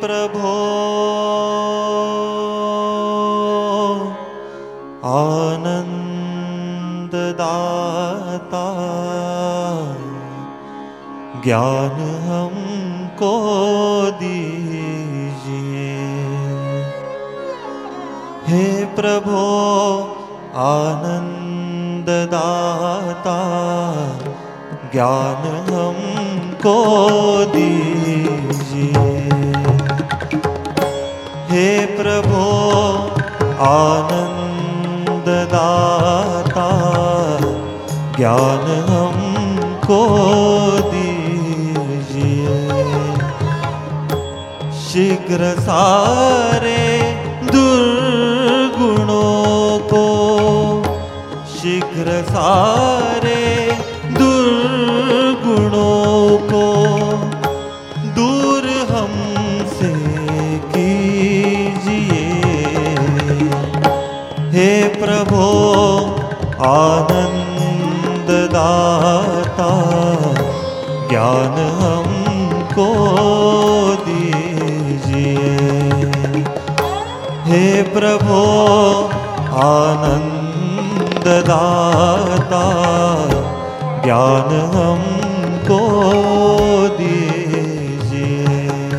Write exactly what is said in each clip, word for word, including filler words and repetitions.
प्रभो आनंददाता ज्ञान हमको दीजिए। हे प्रभो आनंददाता ज्ञान हमको दीजिए। हे प्रभो आनंददाता ज्ञान हमको दीजिए। शीघ्र सारे दुर्गुणों को, शीघ्र सारे दुर्गुणों को दूर हमसे कीजिए। हे प्रभो आनंददाता ज्ञान हमको दीजिए। हे प्रभो आनंददाता ज्ञान हमको दीजिए।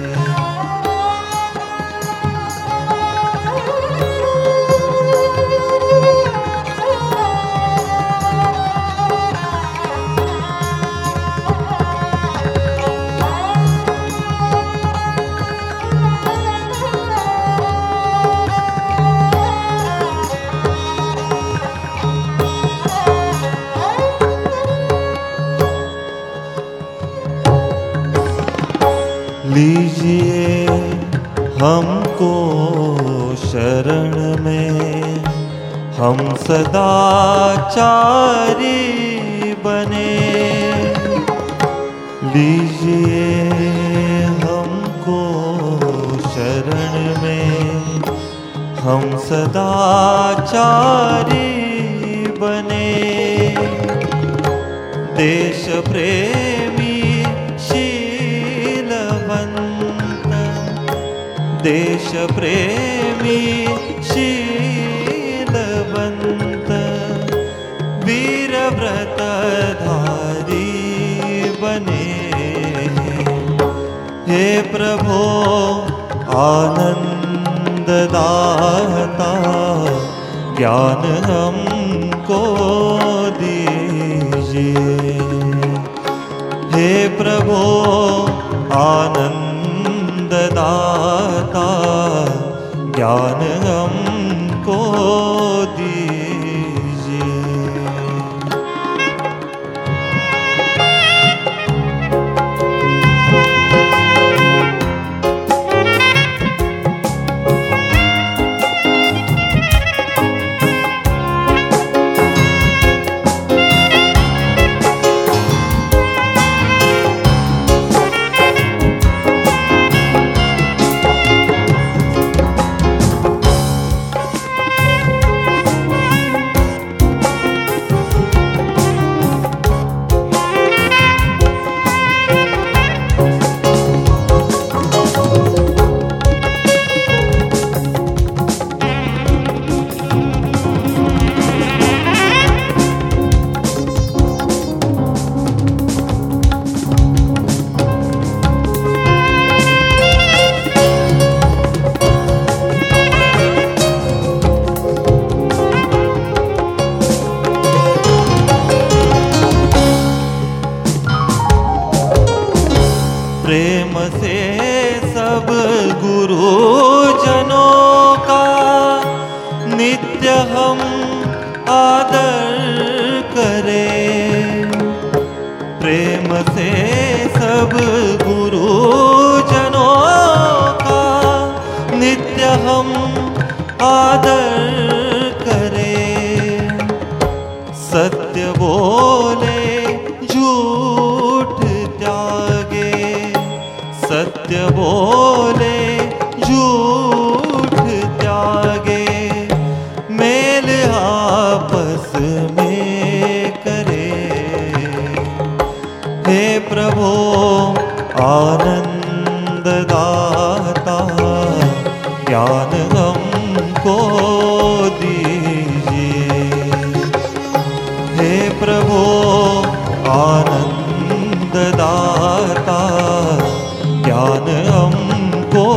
लीजिए हमको शरण में, हम सदाचारी बने। लीजिए हमको शरण में, हम सदाचारी बने। देश प्रेमी देश प्रेमी शीलवंत वीर व्रतधारी बने। हे प्रभो आनंददाता ज्ञान हमको दीजिए। हे प्रभो आनंददाता ज्ञान हमको दीजिए। प्रेम से सब गुरुजनों का नित्य हम आदर करें। प्रेम से सब गुरुजनों का नित्य हम आदर करें। सत्य बोले झूठ त्यागे, सत्य बोले झूठ त्यागे। मेल आपस में करे। हे प्रभो आनंददाता ज्ञान हमको दीजिए। हे प्रभु आनंद दाता, ज्ञान हमको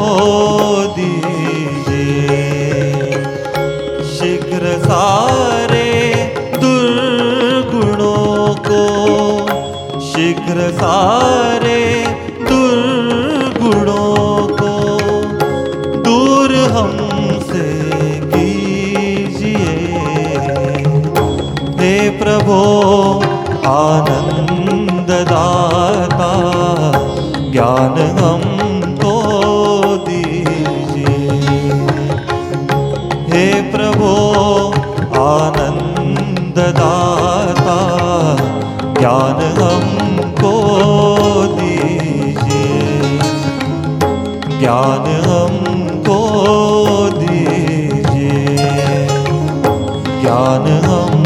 दीजिए। शीघ्र सारे दुर्गुणों को, शीघ्र सारे दुर्गुणों को दूर हमसे कीजिए। हे प्रभु आनंद दाता, ज्ञान हमको दीजिए। हे प्रभु आनंद दाता, ज्ञान हमको दीजिए। ज्ञान हमको दीजिए। ज्ञान हम